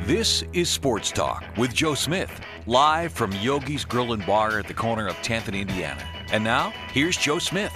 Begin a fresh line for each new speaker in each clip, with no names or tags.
This is Sports Talk with Joe Smith, live from Yogi's Grill and Bar at the corner of 10th and Indiana. And now, here's Joe Smith.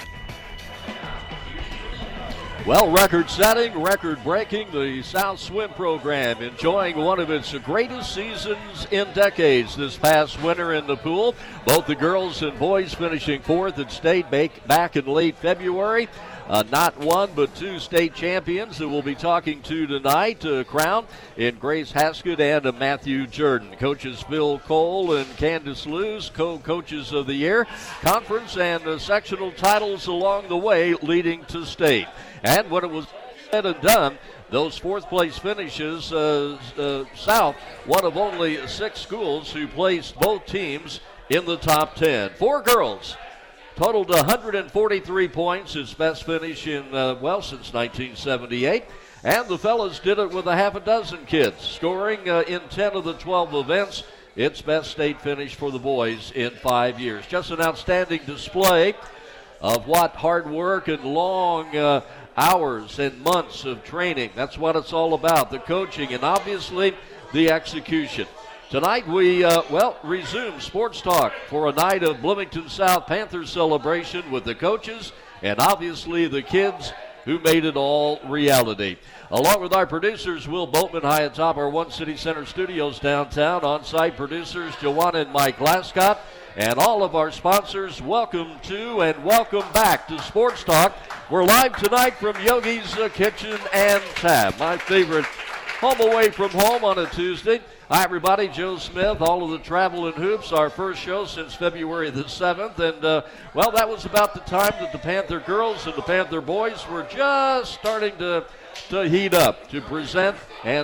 Well, record-setting, record-breaking, the South Swim program enjoying one of its greatest seasons in decades this past winter in the pool. Both the girls and boys finishing fourth at state back in late February. Not one, but two state champions that we'll be talking to tonight, crown in Grace Haskett and Matthew Jordan. Coaches Phil Cole and Candace Lewis, co-coaches of the year. Conference and sectional titles along the way leading to state. And when it was said and done, those fourth-place finishes, South, one of only 6 schools who placed both teams in the top 10. 4 girls totaled 143 points, its best finish in, since 1978. And the fellas did it with a half a dozen kids, scoring in 10 of the 12 events. Its best state finish for the boys in 5 years. Just an outstanding display of what hard work and long hours and months of training. That's what it's all about, the coaching and obviously the execution. Tonight we, resume Sports Talk for a night of Bloomington South Panthers celebration with the coaches and obviously the kids who made it all reality. Along with our producers, Will Boatman, high atop our One City Center studios downtown. On-site producers, Joanna and Mike Glascott. And all of our sponsors, welcome to and welcome back to Sports Talk. We're live tonight from Yogi's Kitchen and Tap, my favorite home away from home on a Tuesday. Hi, everybody. Joe Smith, all of the Travel and Hoops, our first show since February the 7th. And, that was about the time that the Panther girls and the Panther boys were just starting to heat up, to present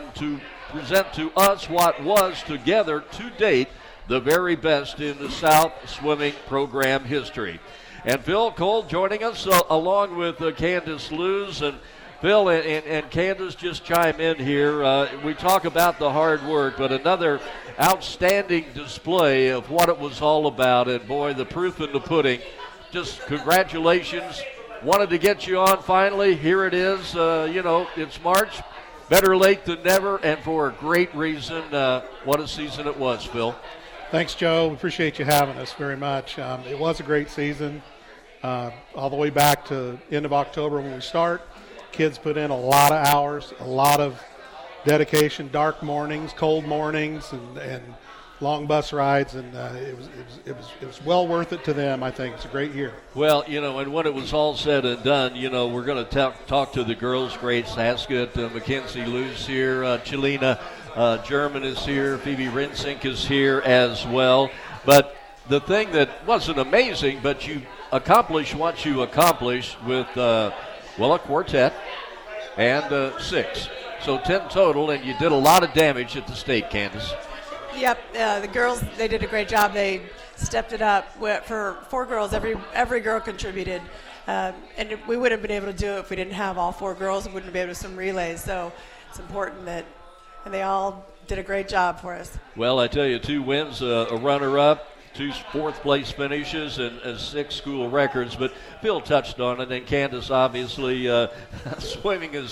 to us what was together to date the very best in the South swimming program history. And Phil Cole joining us along with Candace Lewis. And Phil and Candace, just chime in here. We talk about the hard work, but another outstanding display of what it was all about. And boy, the proof in the pudding. Just congratulations. Wanted to get you on finally. Here it is. It's March. Better late than never, and for a great reason. What a season it was, Phil.
Thanks, Joe. We appreciate you having us very much. It was a great season, all the way back to end of October when we start. Kids put in a lot of hours, a lot of dedication, dark mornings, cold mornings, and long bus rides, and it was well worth it to them. I think it's a great year.
Well, and when it was all said and done, we're going to talk to the girls. Grace Haskett, Mackenzie Lewis here, Chelina German is here, Phoebe Rinsink is here as well. But the thing that wasn't amazing, but you accomplished what you accomplished with a quartet and 6. So 10 total, and you did a lot of damage at the state, Candace.
Yep, the girls, they did a great job. They stepped it up. For 4 girls, every girl contributed. And we wouldn't have been able to do it if we didn't have all 4 girls. We wouldn't be able to do some relays. So it's important that, and they all did a great job for us.
Well, I tell you, 2 wins, a runner-up, 2 fourth-place finishes, and 6 school records. But Phil touched on it, and Candace, obviously, swimming is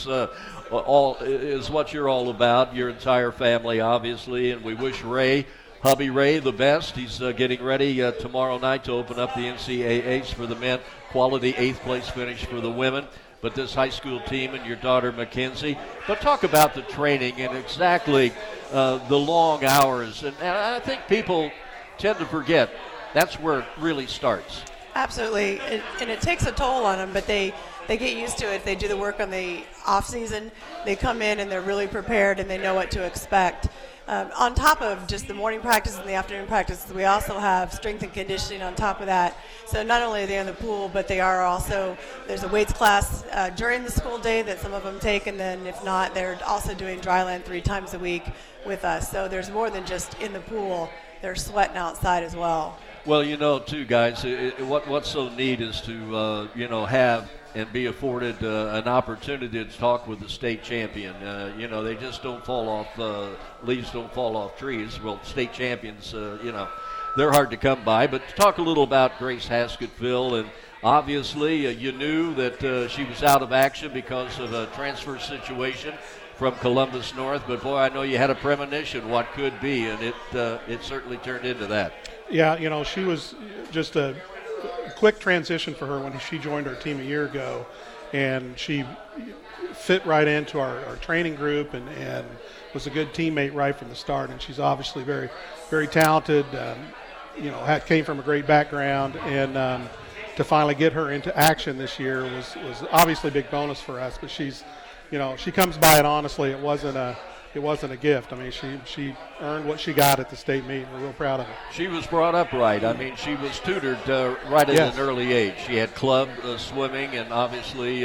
what you're all about, your entire family, obviously. And we wish hubby Ray, the best. He's getting ready tomorrow night to open up the NCAAs for the men. Quality 8th-place finish for the women. But this high school team and your daughter Mackenzie. But talk about the training and exactly the long hours. And I think people tend to forget that's where it really starts.
Absolutely. And it takes a toll on them, but they get used to it. They do the work on the off season. They come in and they're really prepared and they know what to expect. On top of just the morning practice and the afternoon practice, we also have strength and conditioning on top of that. So not only are they in the pool, but they are also, there's a weights class during the school day that some of them take, and then if not, they're also doing dry land 3 times a week with us. So there's more than just in the pool. They're sweating outside as well.
Well, too, guys, what's so neat is to, have and be afforded an opportunity to talk with the state champion. They just don't fall off, leaves don't fall off trees. Well, state champions, they're hard to come by. But talk a little about Grace Haskett, Phil, and Obviously, you knew that she was out of action because of a transfer situation from Columbus North, but boy, I know you had a premonition what could be, and it certainly turned into that.
Yeah, she was just a quick transition for her when she joined our team a year ago, and she fit right into our training group and was a good teammate right from the start. And she's obviously very, very talented. Came from a great background, and to finally get her into action this year was obviously a big bonus for us. But she's, she comes by it honestly. It wasn't a gift. I mean, she earned what she got at the state meet. We're real proud of her.
She was brought up right. I mean, she was tutored right at an early age. She had club swimming, and obviously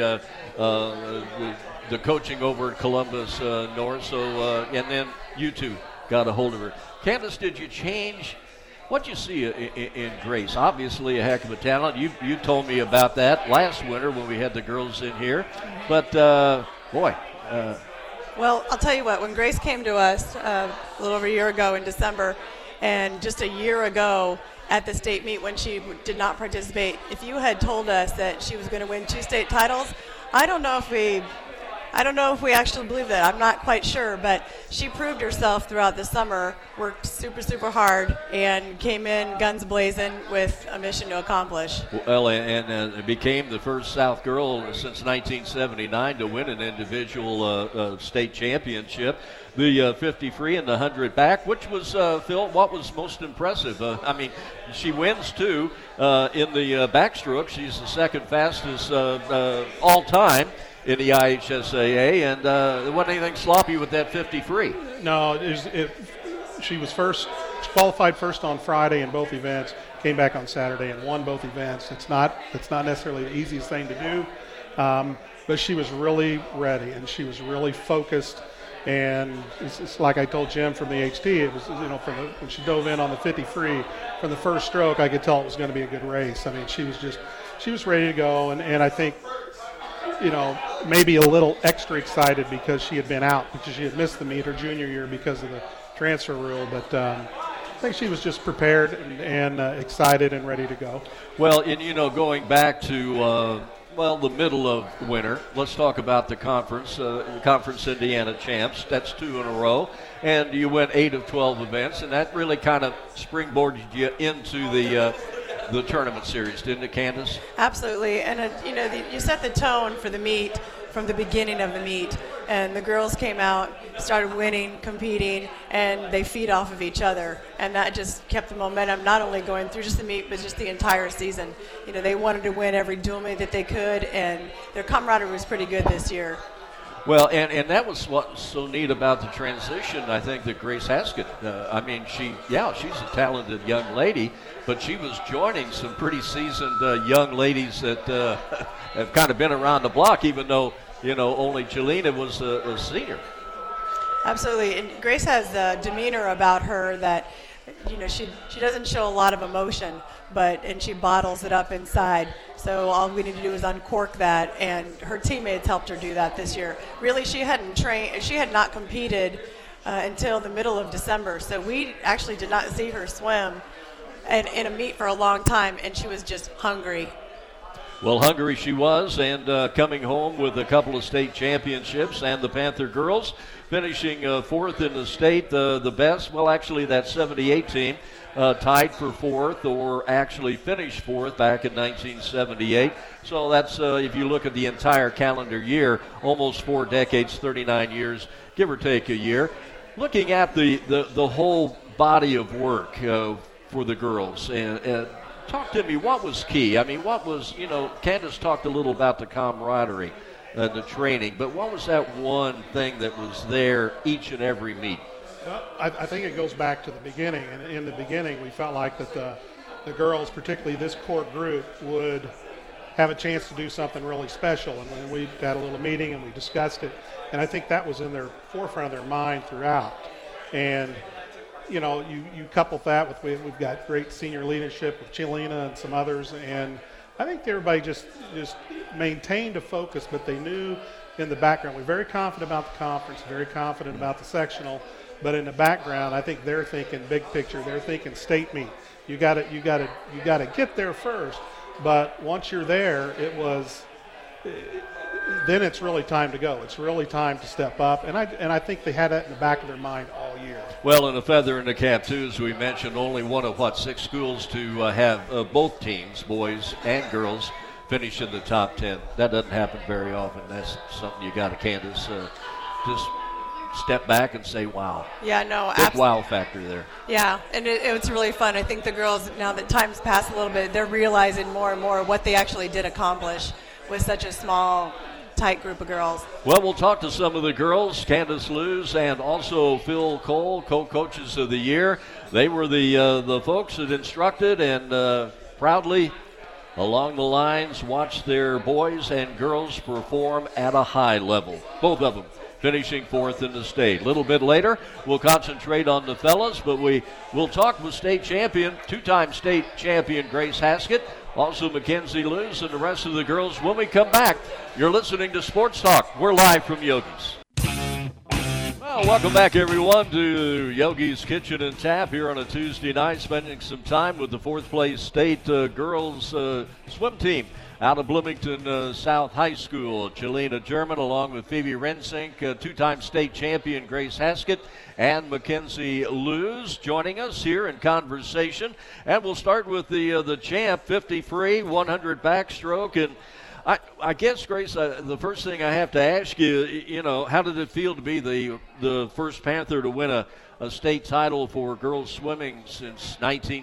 the coaching over at Columbus North. So, and then you two got a hold of her. Candace, did you change? What you see in Grace? Obviously a heck of a talent. You told me about that last winter when we had the girls in here. But, boy.
Well, I'll tell you what, when Grace came to us a little over a year ago in December, and just a year ago at the state meet when she did not participate, if you had told us that she was going to win 2 state titles, I don't know if we actually believe that. I'm not quite sure, but she proved herself throughout the summer, worked super, super hard, and came in guns blazing with a mission to accomplish.
Well, and became the first South girl since 1979 to win an individual state championship. The 50 free and the 100 back, which was, Phil, what was most impressive? I mean, she wins, too, in the backstroke. She's the second fastest all time in the IHSAA, and there wasn't anything sloppy with that 50 free.
No, she was first. She qualified first on Friday in both events, came back on Saturday and won both events. It's not necessarily the easiest thing to do, but she was really ready and she was really focused. And it's like I told Jim from the HT, it was, when she dove in on the 50 free, from the first stroke, I could tell it was going to be a good race. I mean, she was ready to go, and I think, maybe a little extra excited because she had been out, because she had missed the meet her junior year because of the transfer rule. But I think she was just prepared and excited and ready to go.
Well, and going back to the middle of winter, let's talk about the Conference Indiana champs. That's 2 in a row, and you went 8 of 12 events, and that really kind of springboarded you into the tournament series, didn't it, Candace?
Absolutely, and you set the tone for the meet from the beginning of the meet, and the girls came out, started winning, competing, and they feed off of each other, and that just kept the momentum not only going through just the meet, but just the entire season. They wanted to win every dual meet that they could, and their camaraderie was pretty good this year.
Well, and that was what's so neat about the transition, I think, that Grace Haskett, she's a talented young lady, but she was joining some pretty seasoned young ladies that have kind of been around the block, even though, only Jelena was a senior.
Absolutely, and Grace has a demeanor about her that, she doesn't show a lot of emotion, and she bottles it up inside. So all we need to do is uncork that, and her teammates helped her do that this year. Really, she had not competed until the middle of December, so we actually did not see her swim in a meet for a long time, and she was just hungry.
Well, hungry she was, and coming home with a couple of state championships, and the Panther girls finishing 4th in the state, the best. Well, actually, that 78 team tied for 4th, or actually finished 4th back in 1978. So that's, if you look at the entire calendar year, almost 4 decades, 39 years, give or take a year. Looking at the whole body of work for the girls, and talk to me, what was key? I mean, what was, Candace talked a little about the camaraderie, the training, but what was that one thing that was there each and every meet?
Well, I think it goes back to the beginning, and in the beginning we felt like that the girls, particularly this core group, would have a chance to do something really special, and when we had a little meeting and we discussed it, and I think that was in their forefront of their mind throughout. And you couple that with we've got great senior leadership with Chilena and some others, and I think everybody just maintained a focus, but they knew in the background. We're very confident about the conference, very confident about the sectional, but in the background, I think they're thinking big picture. They're thinking state meet. You got to get there first, But once you're there, then it's really time to go. It's really time to step up. And I think they had that in the back of their mind all year.
Well, and a feather in the cap, too, as we mentioned, only one of, 6 schools to have both teams, boys and girls, finish in the top 10. That doesn't happen very often. That's something you got to, Candace, just step back and say, wow.
Yeah, no,
big wow factor there.
Yeah, and it's really fun. I think the girls, now that time's passed a little bit, they're realizing more and more what they actually did accomplish with such a small, tight group of girls.
Well, we'll talk to some of the girls, Candace Lewis and also Phil Cole, co-coaches of the year. They were the folks that instructed and proudly along the lines watched their boys and girls perform at a high level, both of them finishing 4th in the state. A little bit later, we'll concentrate on the fellas, but we'll talk with state champion, 2-time state champion Grace Haskett, also Mackenzie Lewis, and the rest of the girls when we come back. You're listening to Sports Talk. We're live from Yogi's. Well, welcome back, everyone, to Yogi's Kitchen and Tap here on a Tuesday night, spending some time with the 4th place state girls swim team out of Bloomington South High School. Chelina German along with Phoebe Rensink, 2-time state champion Grace Haskett, and Mackenzie Lewis joining us here in conversation. And we'll start with the champ, 50 free, 100 backstroke. And I guess, Grace, the first thing I have to ask you, how did it feel to be the first Panther to win a state title for girls swimming since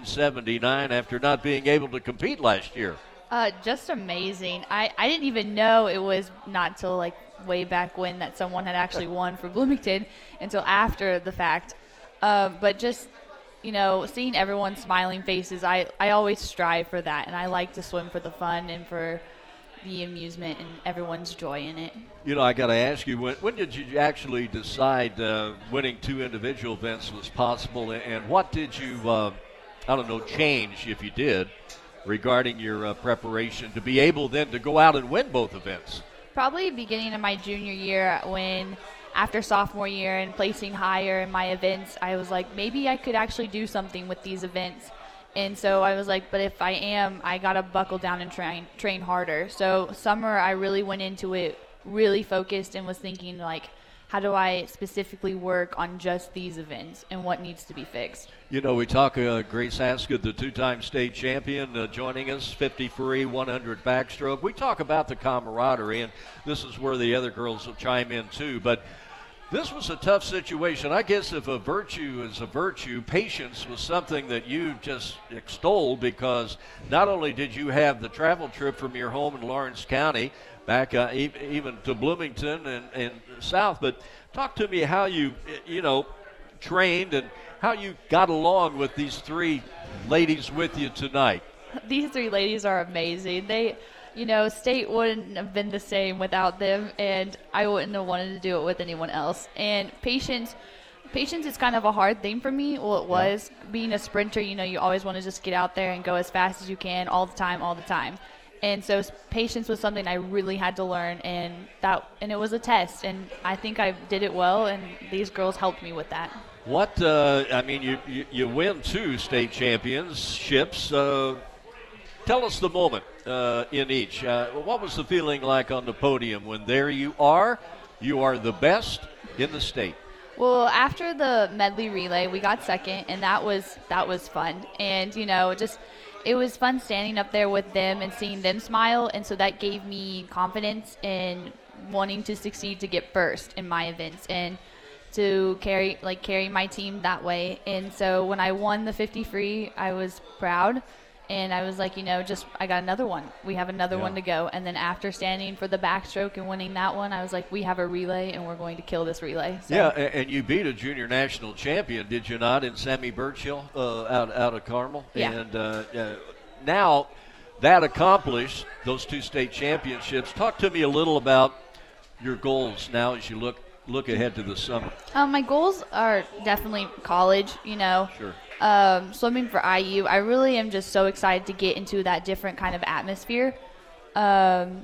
1979 after not being able to compete last year?
Just amazing. I didn't even know it was not till like way back when that someone had actually won for Bloomington until after the fact. But just, seeing everyone's smiling faces, I always strive for that. And I like to swim for the fun and for the amusement and everyone's joy in it. I got to ask you, when did you actually decide winning 2 individual events was possible? And what did you, change if you did, regarding your preparation to be able then to go out and win both events? Probably beginning of my junior year, when after sophomore year and placing higher in my events, I was like, maybe I could actually do something with these events. And so I was like, but if I am, I got to buckle down and train harder. So summer, I really went into it really focused and was thinking, like, how do I specifically work on just these events and what needs to be fixed?
We talk Grace Haskett, the 2-time state champion, joining us, 50 free, 100 backstroke. We talk about the camaraderie, and this is where the other girls will chime in too. But this was a tough situation. I guess if a virtue is a virtue, patience was something that you just extolled, because not only did you have the travel trip from your home in Lawrence County back even to Bloomington and south, but talk to me how you trained and how you got along with these 3 ladies with you tonight.
These 3 ladies are amazing. They, state wouldn't have been the same without them, and I wouldn't have wanted to do it with anyone else. And patience is kind of a hard thing for me. Well, it was. Being a sprinter, you always want to just get out there and go as fast as you can all the time. And so patience was something I really had to learn, and it was a test, and I think I did it well, and these girls helped me with that.
What, you win 2 state championships. Tell us the moment in each. What was the feeling like on the podium when there you are the best in the state?
Well, after the medley relay, we got second, and that was fun. And, it was fun standing up there with them and seeing them smile, and so that gave me confidence in wanting to succeed to get first in my events and to carry my team that way. And so when I won the 50 free, I was proud. And I was like, I got another one. We have another one to go. And then after standing for the backstroke and winning that one, I was like, we have a relay, and we're going to kill this relay. So.
Yeah, and you beat a junior national champion, did you not, in Sammy Birchill out of Carmel?
Yeah.
And now that accomplished, those 2 state championships, talk to me a little about your goals now as you look ahead to the summer.
My goals are definitely college,
Sure.
Swimming for IU, I really am just so excited to get into that different kind of atmosphere. I'm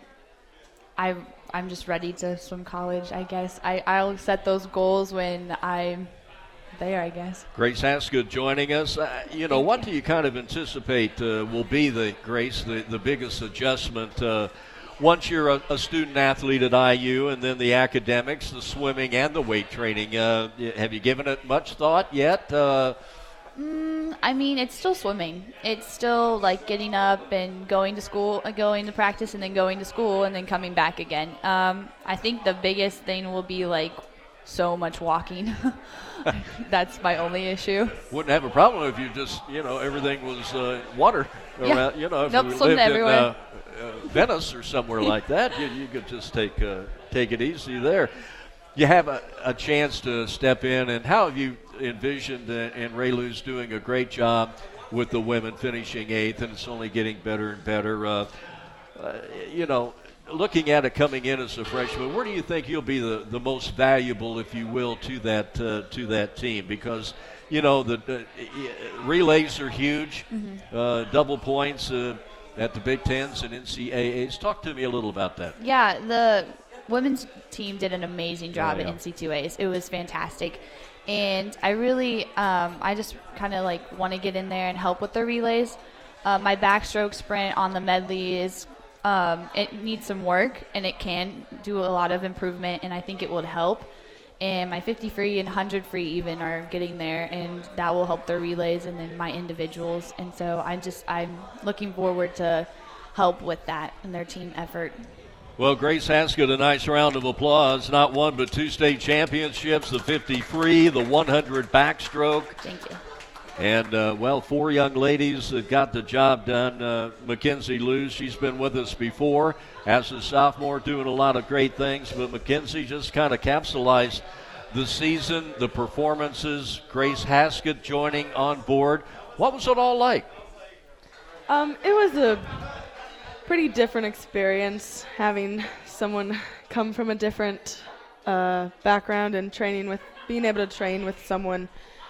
just ready to swim college, I guess. I'll set those goals when I'm there, I guess.
Grace Haskett joining us. What do you kind of anticipate will be the biggest adjustment once you're a student athlete at IU, and then the academics, the swimming, and the weight training? Have you given it much thought yet?
I mean, it's still swimming. It's still like getting up and going to school, going to practice, and then going to school, and then coming back again. I think the biggest thing will be like so much walking. That's my only issue.
Wouldn't have a problem if you just, everything was water around. If
Nope,
you
swimming
lived
everywhere.
in Venice or somewhere like that, you could just take it easy there. You have a chance to step in, and how have you envisioned, and Ray Lou's doing a great job with the women, finishing 8th, and it's only getting better and better. Looking at it coming in as a freshman, where do you think you'll be the most valuable, if you will, to that team? Because the relays are huge, double points at the Big Tens and NCAAs. Talk to me a little about that.
Yeah, the women's team did an amazing job at NC2As. It was fantastic. And I really, I just kind of like want to get in there and help with the relays. My backstroke sprint on the medley is, it needs some work, and it can do a lot of improvement, and I think it would help. And my 50 free and 100 free even are getting there, and that will help their relays and then my individuals. And so I'm looking forward to help with that and their team effort.
Well, Grace Haskett, a nice round of applause. Not one but 2 state championships, the 50 free, the 100 backstroke.
Thank you.
And, 4 young ladies that got the job done. Mackenzie Lewis, she's been with us before as a sophomore, doing a lot of great things. But Mackenzie just kind of capsulized the season, the performances. Grace Haskett joining on board. What was it all like?
It was a pretty different experience, having someone come from a different background and being able to train with someone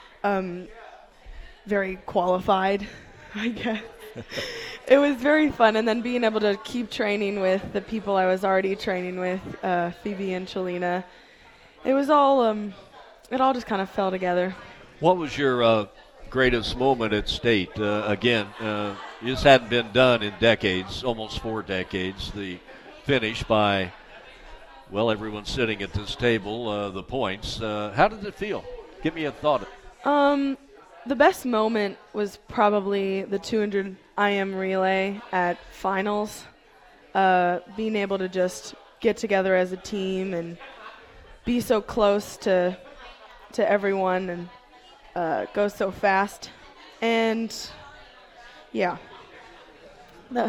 very qualified, I guess. It was very fun, and then being able to keep training with the people I was already training with, Phoebe and Chelina. It was all, it all just kind of fell together.
What was your greatest moment at state? Again, this hadn't been done in decades, almost 4 decades. The finish by, everyone sitting at this table, the points. How did it feel? Give me a thought.
The best moment was probably the 200 IM relay at finals. Being able to just get together as a team and be so close to everyone and go so fast. And yeah.
And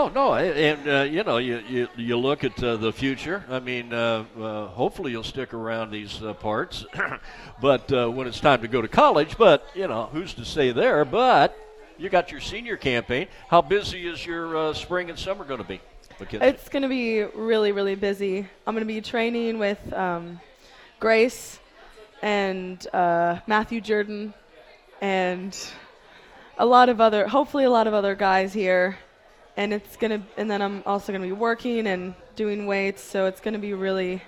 you look at the future. I mean, hopefully you'll stick around these parts, but when it's time to go to college. But who's to say there? But you got your senior campaign. How busy is your spring and summer going to be, Mackenzie?
It's going to be really, really busy. I'm going to be training with Grace and Matthew Jordan and hopefully a lot of other guys here. And then I'm also gonna be working and doing weights, so it's gonna be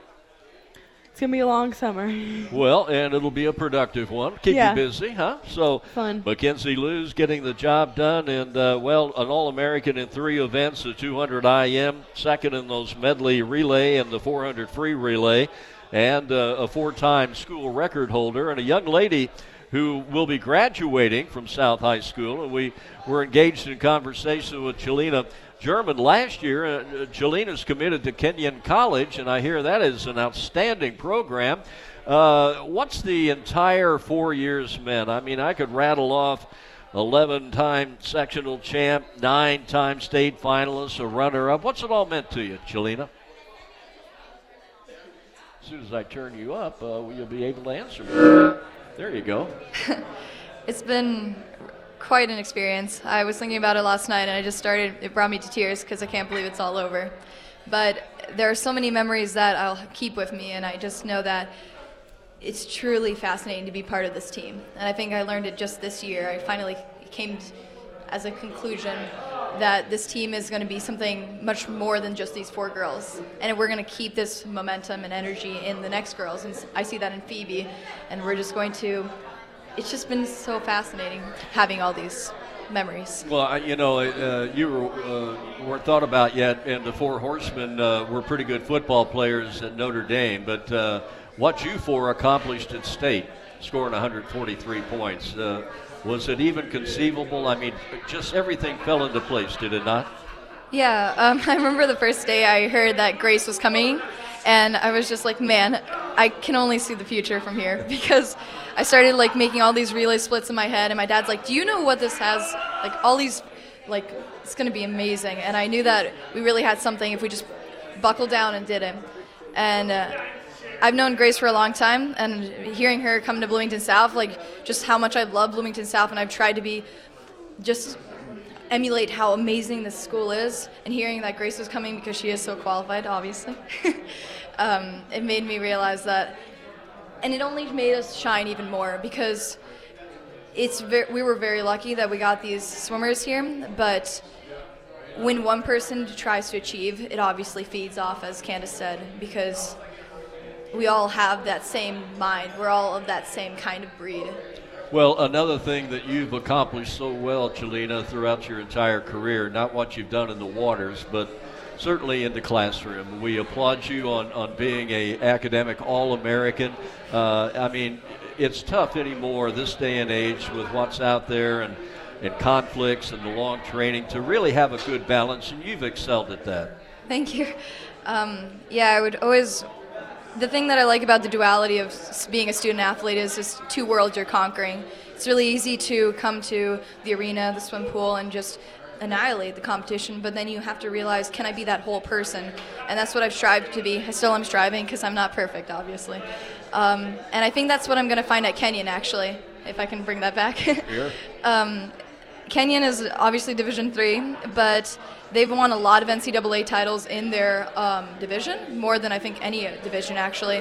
a long summer.
Well, and it'll be a productive one. Keep you busy, huh? So
fun.
Mackenzie Lewis getting the job done, and an All-American in 3 events: the 200 IM, second in those medley relay and the 400 free relay, and a 4-time school record holder, and a young lady who will be graduating from South High School. And we were engaged in conversation with Chelina German last year. Chelina's committed to Kenyon College, and I hear that is an outstanding program. What's the entire 4 years meant? I mean, I could rattle off 11-time sectional champ, 9-time state finalist, a runner-up. What's it all meant to you, Chelina? As soon as I turn you up, you'll be able to answer me. There you go.
It's been quite an experience. I was thinking about it last night, and it brought me to tears because I can't believe it's all over. But there are so many memories that I'll keep with me, and I just know that it's truly fascinating to be part of this team. And I think I learned it just this year. I finally came as a conclusion that this team is going to be something much more than just these 4 girls. And we're going to keep this momentum and energy in the next girls. And I see that in Phoebe. And we're just going to it's just been so fascinating having all these memories.
Well, you weren't thought about yet, and the Four Horsemen were pretty good football players at Notre Dame, but what you four accomplished at state, scoring 143 points, was it even conceivable? I mean, just everything fell into place, did it not?
Yeah, I remember the first day I heard that Grace was coming, and I was just like, man, I can only see the future from here, because I started like making all these relay splits in my head, and my dad's like, do you know what this has? Like all these, like, it's going to be amazing. And I knew that we really had something if we just buckled down and did it. And I've known Grace for a long time, and hearing her come to Bloomington South, like just how much I love Bloomington South, and I've tried to just emulate how amazing this school is, and hearing that Grace was coming because she is so qualified, obviously, it made me realize that, and it only made us shine even more, because we were very lucky that we got these swimmers here, but when one person tries to achieve, it obviously feeds off, as Candace said, because we all have that same mind. We're all of that same kind of breed.
Well, another thing that you've accomplished so well, Chelina, throughout your entire career, not what you've done in the waters, but certainly in the classroom. We applaud you on being an academic All-American. I mean, it's tough anymore this day and age with what's out there and conflicts and the long training to really have a good balance, and you've excelled at that.
Thank you. I would always... The thing that I like about the duality of being a student athlete is just two worlds you're conquering. It's really easy to come to the arena, the swim pool, and just annihilate the competition, but then you have to realize, can I be that whole person? And that's what I've strived to be. I still am striving, because I'm not perfect, obviously. And I think that's what I'm going to find at Kenyon, actually, if I can bring that back.
Sure.
Kenyon is obviously Division III, but they've won a lot of NCAA titles in their division, more than I think any division, actually.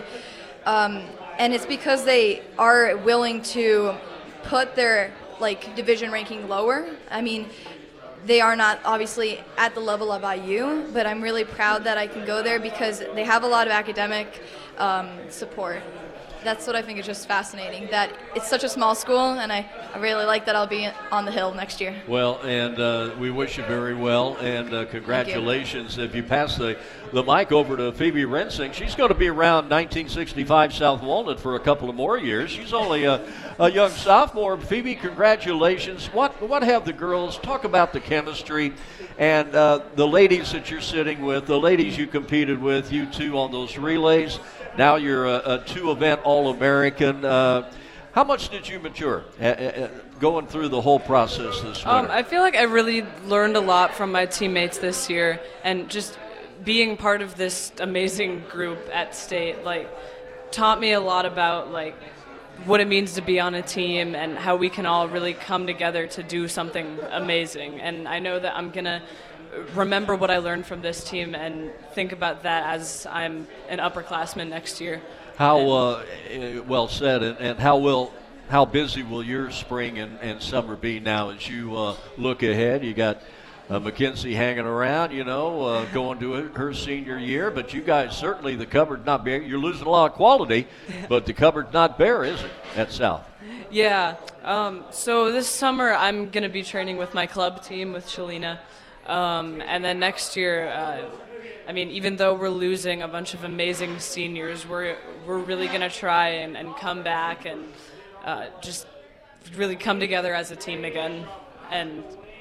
And it's because they are willing to put their division ranking lower. I mean, they are not obviously at the level of IU, but I'm really proud that I can go there because they have a lot of academic support. That's what I think is just fascinating, that it's such a small school, and I really like that I'll be on the Hill next year.
Well, and we wish you very well, and congratulations. If you pass the mic over to Phoebe Rensing, she's going to be around 1965 South Walnut for a couple of more years. She's only a young sophomore. Phoebe, congratulations. What have the girls, talk about the chemistry, and the ladies that you're sitting with, the ladies you competed with, you two on those relays. Now you're a two-event All-American. How much did you mature going through the whole process this winter?
I feel like I really learned a lot from my teammates this year, and just being part of this amazing group at state, taught me a lot about what it means to be on a team and how we can all really come together to do something amazing. And I know that I'm going to remember what I learned from this team and think about that as I'm an upperclassman next year.
How well said, and how busy will your spring and summer be now as you look ahead? You got Mackenzie hanging around, going to her senior year, but you guys certainly, the cupboard not bare. You're losing a lot of quality, but the cupboard's not bare, is it, at South?
Yeah. So this summer I'm going to be training with my club team with Chelina. And then next year, even though we're losing a bunch of amazing seniors, we're really going to try and come back and just really come together as a team again and,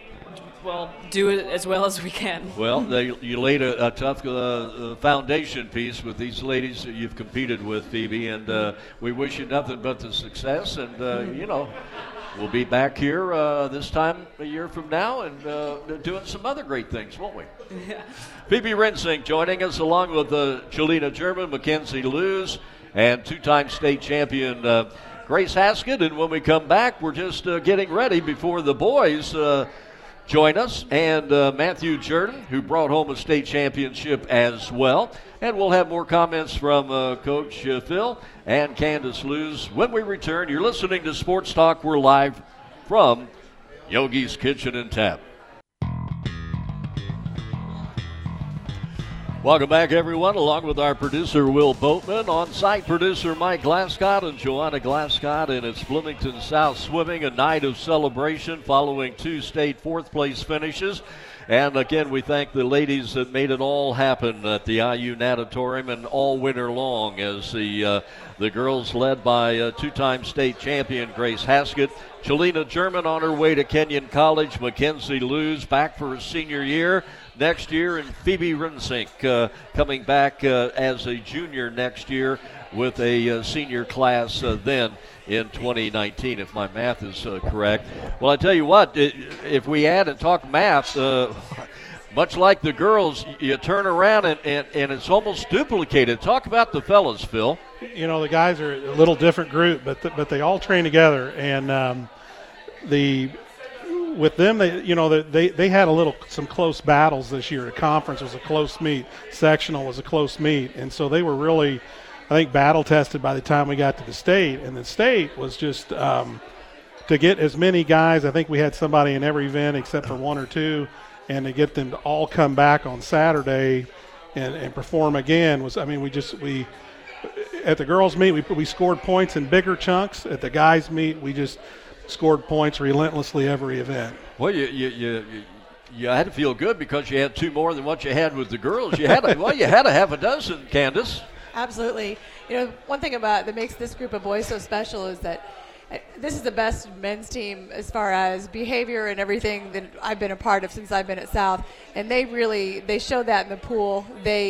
do it as well as we can. Well,
you laid a tough foundation piece with these ladies that you've competed with, Phoebe, and we wish you nothing but the success, and, we'll be back here this time a year from now and doing some other great things, won't we?
Yeah.
Phoebe Rensing joining us along with Chelina German, Mackenzie Lewis, and two-time state champion Grace Haskett. And when we come back, we're just getting ready before the boys join us, and Matthew Jordan, who brought home a state championship as well. And we'll have more comments from Coach Phil and Candace Lewis when we return. You're listening to Sports Talk. We're live from Yogi's Kitchen and Tap. Welcome back, everyone, along with our producer, Will Boatman, on-site producer, Mike Glascott, and Joanna Glascott, and it's Bloomington South Swimming, a night of celebration following 2 state fourth-place finishes. And, again, we thank the ladies that made it all happen at the IU Natatorium and all winter long as the girls led by two-time state champion Grace Haskett, Chelina German on her way to Kenyon College, Mackenzie Lewis back for her senior year next year, and Phoebe Rinsink coming back as a junior next year with a senior class then in 2019, if my math is correct. Well, I tell you what, if we add and talk math, much like the girls, you turn around and it's almost duplicated. Talk about the fellas, Phil.
You know, the guys are a little different group, but they all train together, and with them, they had some close battles this year. The conference was a close meet, sectional was a close meet, and so they were really, I think, battle tested by the time we got to the state. And the state was just to get as many guys. I think we had somebody in every event except for 1 or 2, and to get them to all come back on Saturday and perform again was. I mean, we at the girls' meet we scored points in bigger chunks. At the guys' meet, we just scored points relentlessly every event.
Well, you had to feel good because you had 2 more than what you had with the girls. You had you had a half a dozen, Candace.
Absolutely. You know, one thing that makes this group of boys so special is that this is the best men's team as far as behavior and everything that I've been a part of since I've been at South, and they showed that in the pool.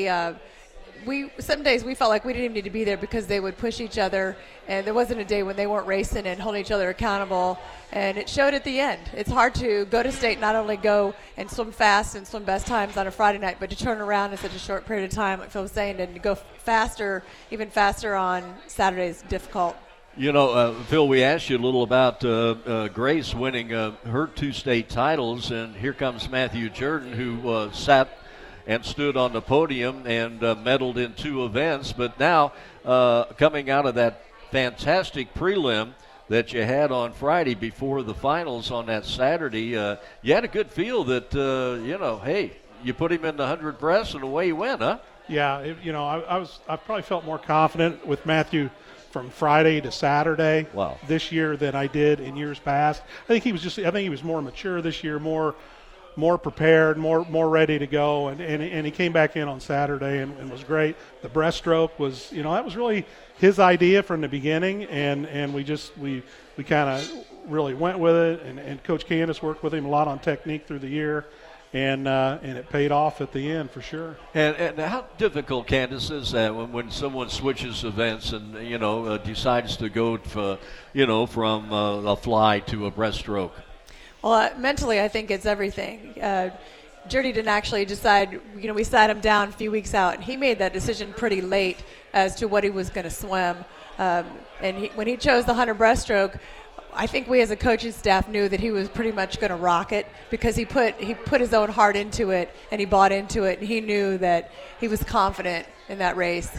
Some days we felt like we didn't even need to be there because they would push each other, and there wasn't a day when they weren't racing and holding each other accountable, and it showed at the end. It's hard to go to state, not only go and swim fast and swim best times on a Friday night, but to turn around in such a short period of time, like Phil was saying, and to go faster, even faster on Saturday is difficult.
You know, Phil, we asked you a little about Grace winning her 2 state titles, and here comes Matthew Jordan, who sat and stood on the podium and medaled in 2 events. But now, coming out of that fantastic prelim that you had on Friday before the finals on that Saturday, you had a good feel that, hey, you put him in the 100 breast and away he went, huh?
Yeah, I probably felt more confident with Matthew from Friday to Saturday this year than I did in years past. I think he was more mature this year, more prepared, more ready to go, and he came back in on Saturday and was great. The breaststroke was, that was really his idea from the beginning, and we kind of really went with it, and Coach Candace worked with him a lot on technique through the year, and it paid off at the end for sure.
And how difficult, Candace, is that when someone switches events and decides to go from a fly to a breaststroke?
Well, mentally, I think it's everything. Jordy didn't actually decide. We sat him down a few weeks out, and he made that decision pretty late as to what he was going to swim. And when he chose the 100 breaststroke, I think we as a coaching staff knew that he was pretty much going to rock it because he put his own heart into it, and he bought into it, and he knew that he was confident in that race.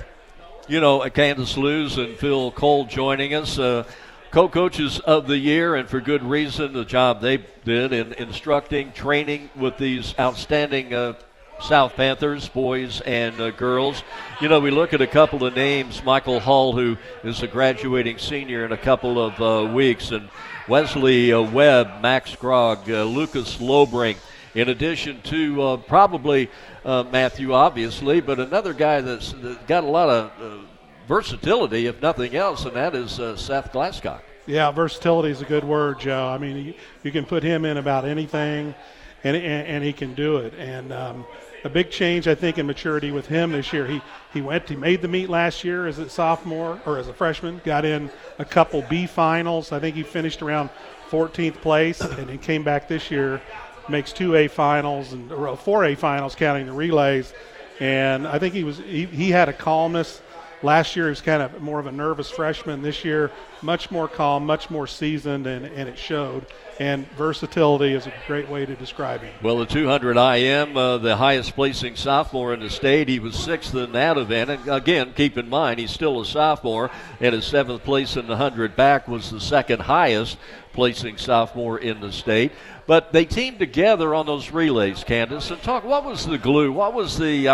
Candace Lewis and Phil Cole joining us, co-coaches of the year, and for good reason, the job they did in instructing, training with these outstanding South Panthers, boys and girls. We look at a couple of names, Michael Hull, who is a graduating senior in a couple of weeks, and Wesley Webb, Max Grogg, Lucas Lobrink, in addition to probably Matthew, obviously, but another guy that's got a lot of versatility, if nothing else, and that is Seth Glascock.
Yeah, versatility is a good word, Joe. I mean, you can put him in about anything, and he can do it. And a big change, I think, in maturity with him this year. He made the meet last year as a sophomore or as a freshman, got in a couple B finals. I think he finished around 14th place, and he came back this year, makes 2 A finals and 4 A finals, counting the relays. And I think he had a calmness Last year he was kind of more of a nervous freshman. This year, much more calm, much more seasoned, and it showed. And versatility is a great way to describe him.
Well, the 200 IM, the highest placing sophomore in the state. He was 6th in that event. And again, keep in mind, he's still a sophomore, and his 7th place in the 100 back was the second highest placing sophomore in the state. But they teamed together on those relays, Candace, and talk. What was the glue? What was the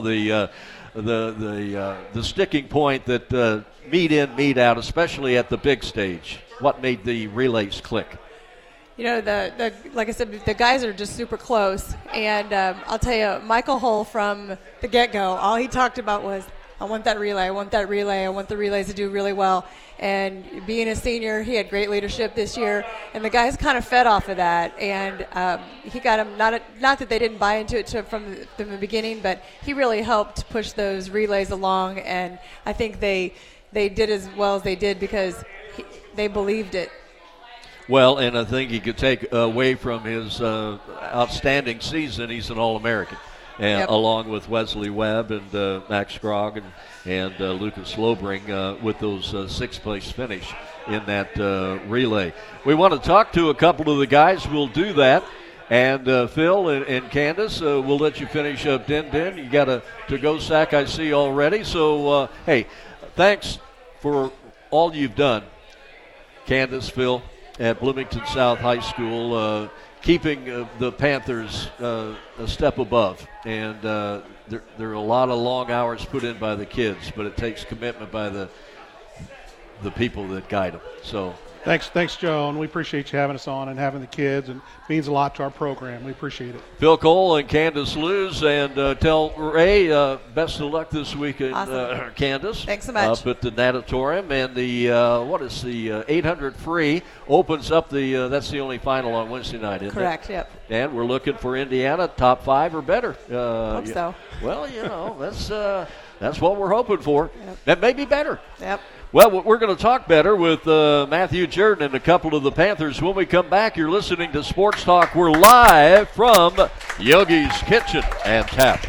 the sticking point that meet in, meet out, especially at the big stage? What made the relays click?
You know, the like I said, the guys are just super close. And I'll tell you, Michael Hull from the get-go, all he talked about was, I want that relay, I want that relay, I want the relays to do really well. And being a senior, he had great leadership this year. And the guys kind of fed off of that. And he got them, not that they didn't buy into it from the beginning, but he really helped push those relays along. And I think they did as well as they did because they believed it.
Well, and I think he could take away from his outstanding season. He's an All-American, and
yep.
along with Wesley Webb and Max Scrogg and Lucas Lobring with those 6th-place finish in that relay. We want to talk to a couple of the guys. We'll do that. And Phil and Candace, we'll let you finish up Din. You got a to-go sack, I see already. So, hey, thanks for all you've done, Candace, Phil, at Bloomington South High School, keeping the Panthers a step above. And there are a lot of long hours put in by the kids, but it takes commitment by the people that guide them. So
Thanks, Joe, and we appreciate you having us on and having the kids, and it means a lot to our program. We appreciate it.
Phil Cole and Candace Luz, and tell Ray best of luck this weekend,
awesome.
Candace.
Thanks so much.
Up at the Natatorium, and the 800 free opens up that's the only final on Wednesday night, isn't
Correct,
it?
yep.
And we're looking for Indiana top 5 or better.
Hope so.
Well, that's what we're hoping for.
Yep.
That may be better.
Yep.
Well, we're going to talk better with Matthew Jordan and a couple of the Panthers when we come back. You're listening to Sports Talk. We're live from Yogi's Kitchen and Tap.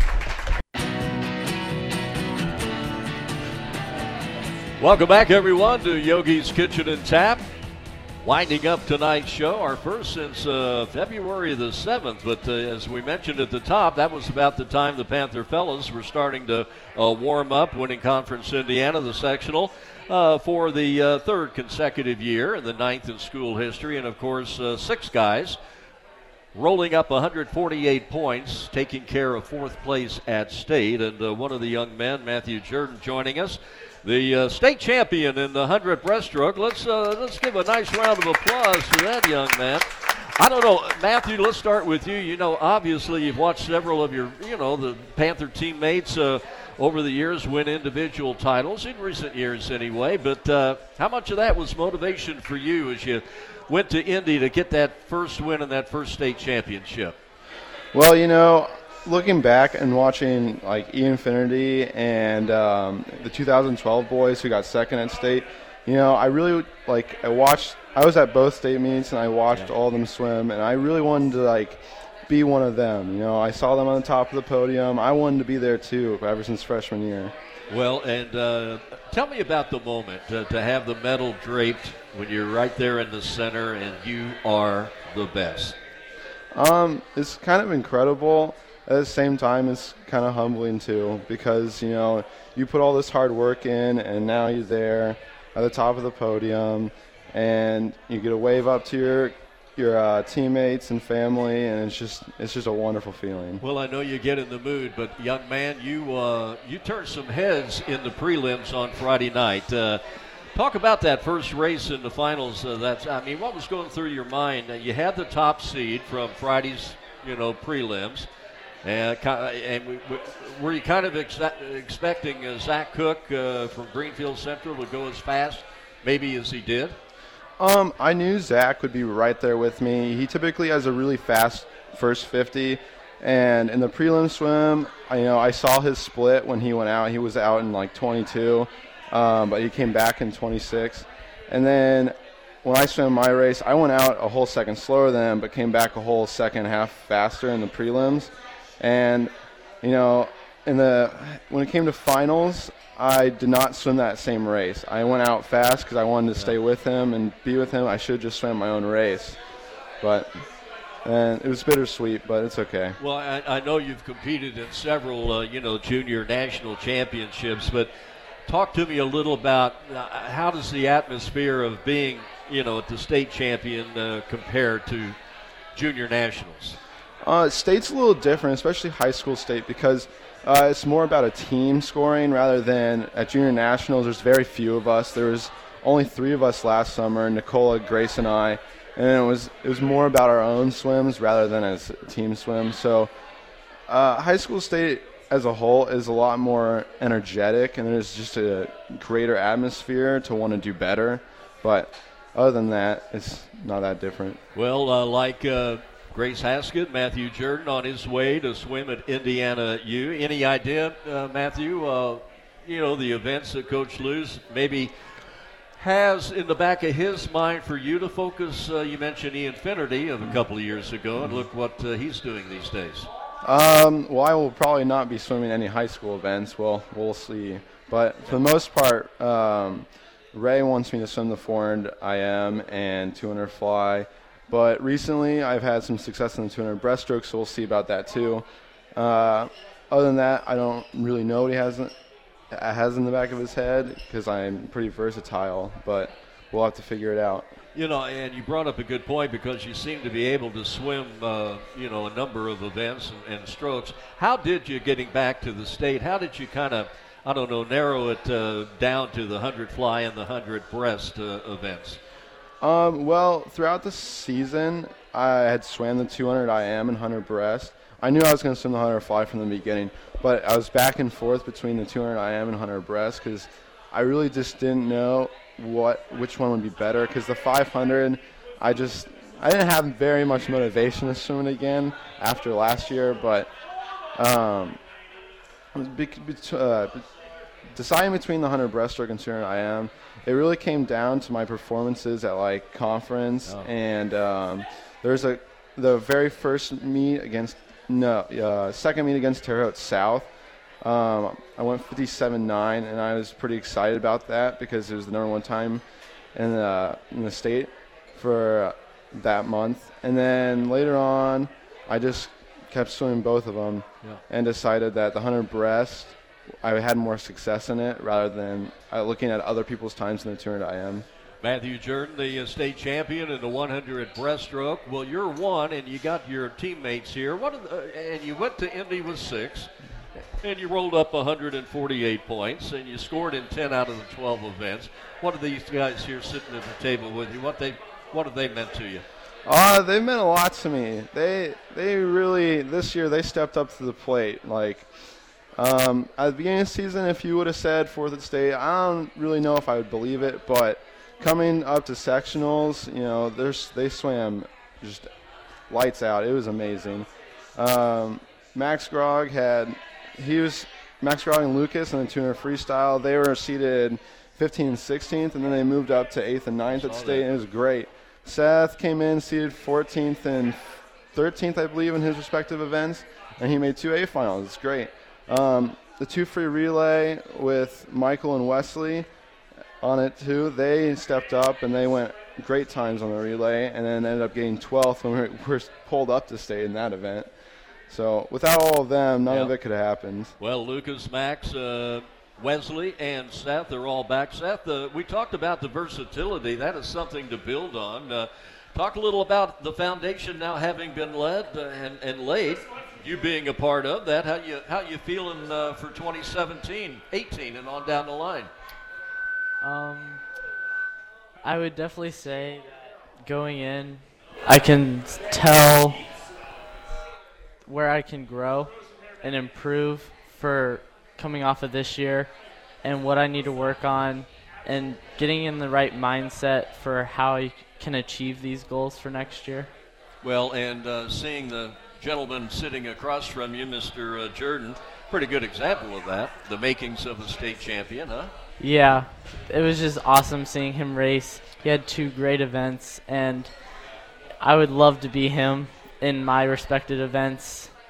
Welcome back, everyone, to Yogi's Kitchen and Tap. Winding up tonight's show, our first since February the 7th. But as we mentioned at the top, that was about the time the Panther fellas were starting to warm up, winning Conference Indiana, the sectional, for the third consecutive year and the 9th in school history. And, of course, 6 guys rolling up 148 points, taking care of 4th place at state. And one of the young men, Matthew Jordan, joining us, the state champion in the 100 breaststroke. Let's give a nice round of applause to that young man. I don't know, Matthew, let's start with you. You know, obviously you've watched several of your, the Panther teammates over the years win individual titles, in recent years anyway. But how much of that was motivation for you as you went to Indy to get that first win in that first state championship?
Well, looking back and watching like E-Infinity and the 2012 boys who got second at state, I really I was at both state meets and I watched all of them swim, and I really wanted to be one of them. I saw them on the top of the podium. I wanted to be there too ever since freshman year. Well,
and tell me about the moment to have the medal draped when you're right there in the center and you are the best.
It's kind of incredible. At the same time, it's kind of humbling too, because you put all this hard work in, and now you're there at the top of the podium, and you get a wave up to your teammates and family, and it's just a wonderful feeling.
Well, I know you get in the mood, but young man, you turned some heads in the prelims on Friday night. Talk about that first race in the finals. What was going through your mind? You had the top seed from Friday's prelims. And were you kind of expecting Zach Cook from Greenfield Central to go as fast, maybe as he did?
I knew Zach would be right there with me. He typically has a really fast first 50, and in the prelim swim, I saw his split when he went out. He was out in 22, but he came back in 26. And then when I swam my race, I went out a whole second slower than him, but came back a whole second half faster in the prelims. And, in when it came to finals, I did not swim that same race. I went out fast because I wanted to stay with him and be with him. I should have just swam my own race, and it was bittersweet, but it's okay.
Well, I know you've competed in several, junior national championships, but talk to me a little about how does the atmosphere of being, at the state champion compare to junior nationals?
State's a little different, especially high school state, because it's more about a team scoring rather than at junior nationals. There's very few of us. There was only 3 of us last summer, Nicola, Grace, and I, and it was more about our own swims rather than as team swims. So high school state as a whole is a lot more energetic, and there's just a greater atmosphere to want to do better. But other than that, it's not that different.
Well, Grace Haskett, Matthew Jordan on his way to swim at Indiana U. Any idea, Matthew, the events that Coach Lewis maybe has in the back of his mind for you to focus? You mentioned Ian Finnerty of a couple of years ago, and look what he's doing these days.
Well, I will probably not be swimming any high school events. Well, we'll see. But for the most part, Ray wants me to swim the 400 IM and 200 fly. But recently, I've had some success in the 200 breaststroke, so we'll see about that too. Other than that, I don't really know what he has in the back of his head because I'm pretty versatile, but we'll have to figure it out.
And you brought up a good point because you seem to be able to swim, a number of events and strokes. How did you, getting back to the state, how did you kind of, narrow it down to the 100 fly and the 100 breast events?
Well, throughout the season, I had swam the 200 IM and 100 breast. I knew I was going to swim the 100 fly from the beginning, but I was back and forth between the 200 IM and 100 breast because I really just didn't know which one would be better. Because the 500, I didn't have very much motivation to swim it again after last year, but deciding between the 100 breaststroke and 200 IM, it really came down to my performances at conference, and there's the very first meet second meet against Terre Haute South. I went 57.9, and I was pretty excited about that because it was the number 1 time in the state for that month. And then later on, I just kept swimming both of them and decided that the 100 breast, I had more success in it rather than looking at other people's times in the 200 IM.
Matthew Jordan, the state champion in the 100 breaststroke. Well, you're 1, and you got your teammates here. And you went to Indy with 6, and you rolled up 148 points, and you scored in 10 out of the 12 events. What are these guys here sitting at the table with you? What have they meant to you?
They meant a lot to me. They really, this year, they stepped up to the plate. At the beginning of the season, if you would have said 4th at state, I don't really know if I would believe it, but coming up to sectionals, they swam just lights out. It was amazing. Max Grog and Lucas in the 200 freestyle, they were seated 15th and 16th, and then they moved up to 8th and 9th at state, and it was great. Seth came in seated 14th and 13th, I believe, in his respective events, and he made 2A finals. It's great. The 2 free relay with Michael and Wesley on it too, they stepped up and they went great times on the relay and then ended up getting 12th when we were pulled up to state in that event. So without all of them, none of it could have happened.
Well, Lucas, Max, Wesley, and Seth are all back. Seth, we talked about the versatility. That is something to build on. Talk a little about the foundation now having been led and laid. You being a part of that, how you feeling for 2017, 18, and on down the line?
I would definitely say that going in, I can tell where I can grow and improve for coming off of this year and what I need to work on and getting in the right mindset for how I can achieve these goals for next year.
Well, and seeing the gentleman sitting across from you, Mr. Jordan, pretty good example of that, the makings of a state champion, huh?
Yeah, it was just awesome seeing him race. He had 2 great events, and I would love to be him in my respected events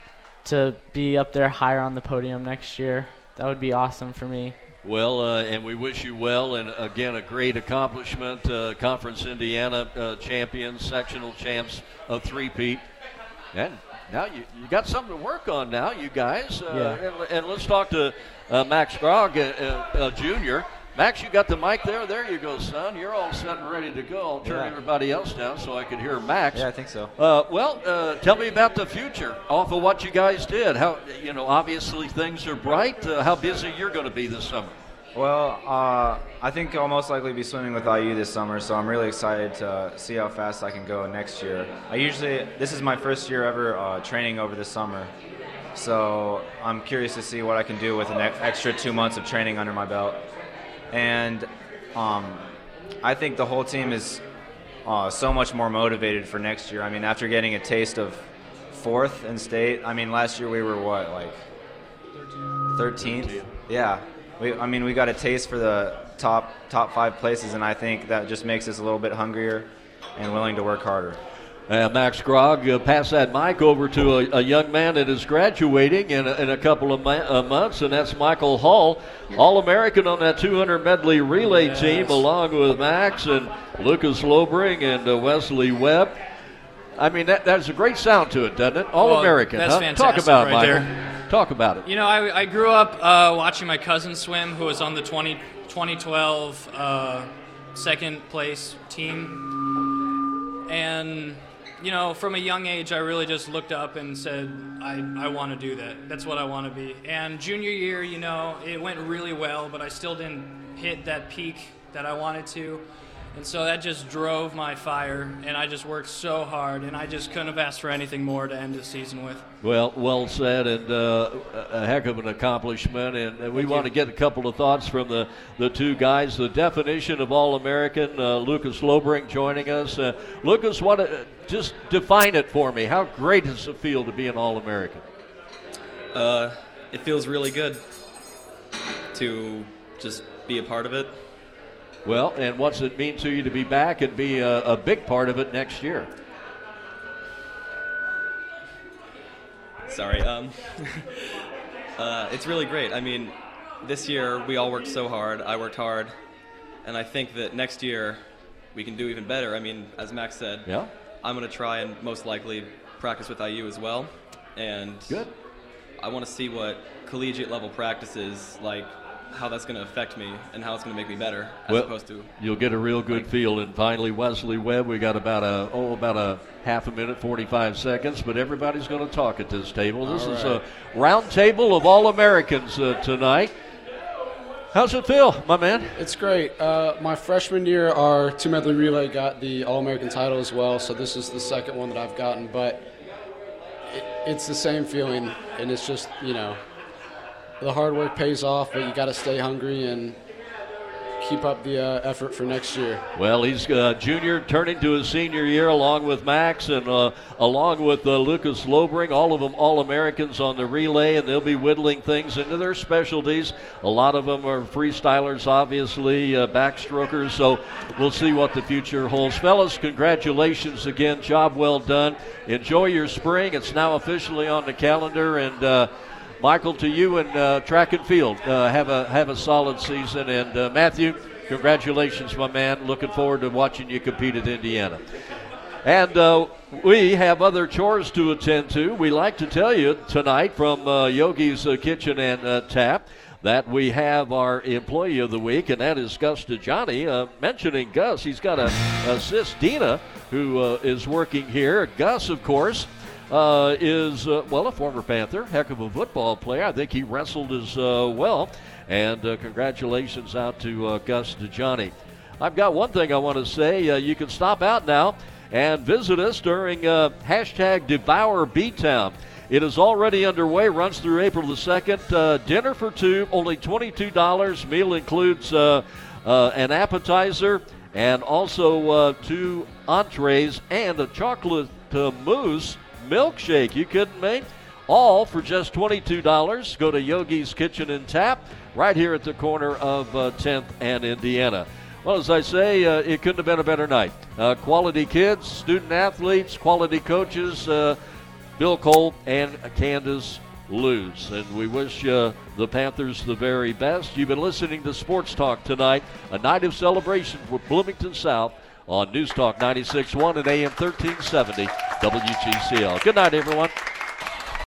to be up there higher on the podium next year. That would be awesome for me.
Well, and we wish you well, and again, a great accomplishment. Conference Indiana champions, sectional champs of three-peat. And now you got something to work on now, you guys. And let's talk to Max Grog, Jr. Max, you got the mic there? There you go, son. You're all set and ready to go. I'll turn everybody else down so I can hear Max.
Yeah, I think so.
Tell me about the future off of what you guys did. How, obviously things are bright. How busy you're going to be this summer?
Well, I think I'll most likely be swimming with IU this summer, so I'm really excited to see how fast I can go next year. This is my first year ever training over the summer, so I'm curious to see what I can do with an extra 2 months of training under my belt. And I think the whole team is so much more motivated for next year. I mean, after getting a taste of 4th in state, I mean, last year we were what, like 13th? Yeah. We got a taste for the top 5 places, and I think that just makes us a little bit hungrier and willing to work harder.
Max Grog, pass that mic over to a young man that is graduating in a couple of months, and that's Michael Hull, All-American on that 200 medley relay team, along with Max and Lucas Lobring and Wesley Webb. I mean, that's a great sound to it, doesn't it? All-American,
that's
huh?
fantastic.
Talk about it,
right
Michael.
there.
Talk about it.
I grew up watching my cousin swim, who was on the 2012 second place team. And, from a young age, I really just looked up and said, I want to do that. That's what I want to be. And junior year, it went really well, but I still didn't hit that peak that I wanted to. And so that just drove my fire, and I just worked so hard, and I just couldn't have asked for anything more to end the season with.
Well said, and a heck of an accomplishment. And we want to get a couple of thoughts from the two guys. The definition of All-American, Lucas Lobring joining us. Lucas, just define it for me. How great does it feel to be an All-American?
It feels really good to just be a part of it.
Well, and what's it mean to you to be back and be a big part of it next year?
Sorry. It's really great. I mean, this year we all worked so hard. I worked hard. And I think that next year we can do even better. I mean, as Max said, I'm going to try and most likely practice with IU as well. And
good.
I want to see what collegiate level practice is like, how that's going to affect me and how it's going to make me better opposed to.
You'll get a real good feel. And finally, Wesley Webb, we got about a half a minute, 45 seconds, but everybody's going to talk at this table. This is a round table of All-Americans tonight. How's it feel, my man?
It's great. My freshman year, our 2 medley relay got the All-American title as well, so this is the second one that I've gotten, but it's the same feeling, and it's just, the hard work pays off, but you got to stay hungry and keep up the effort for next year.
Well, he's junior turning to his senior year along with Max and along with Lucas Lobring, all of them All-Americans on the relay, and they'll be whittling things into their specialties. A lot of them are freestylers, obviously, backstrokers, so we'll see what the future holds. Fellas, congratulations again. Job well done. Enjoy your spring. It's now officially on the calendar, and Michael, to you and track and field, have a solid season. And Matthew, congratulations, my man. Looking forward to watching you compete at Indiana. And we have other chores to attend to. We like to tell you tonight from Yogi's Kitchen and Tap that we have our Employee of the Week, and that is Gus DeJohnny. Mentioning Gus, he's got a sis, Dina, who is working here. Gus, of course, is a former Panther, heck of a football player. I think he wrestled as well. And congratulations out to Gus DeJohnny. I've got one thing I want to say. You can stop out now and visit us during hashtag Devour B-Town. It is already underway, runs through April the 2nd. Dinner for two, only $22. Meal includes an appetizer and also 2 entrees and a chocolate mousse milkshake. You kidding me? All for just $22. Go to Yogi's Kitchen and Tap right here at the corner of 10th and Indiana. Well, as I say, it couldn't have been a better night. Quality kids, student athletes, quality coaches, Bill Colt and Candace Luz. And we wish the Panthers the very best. You've been listening to Sports Talk tonight, a night of celebration for Bloomington South on News Talk 96.1 and AM 1370 WGCL. Good night, everyone.